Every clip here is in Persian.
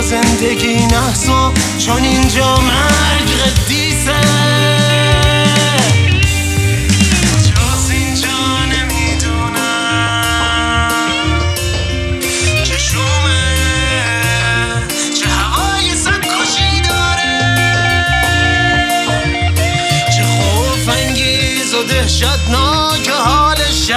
با زندگی نحسو، چون اینجا مرگ قدیسه. کجاست اینجا نمیدونم، چه شومه، چه هوای سگ‌کشی داره، چه خوف انگیز و دهشتناک حال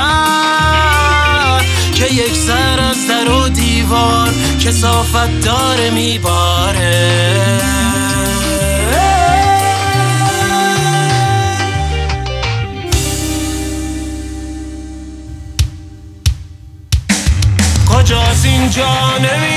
شهر، که یک سر از در و دیوار کثافت داره میباره. کجاست اینجا نمیدونم،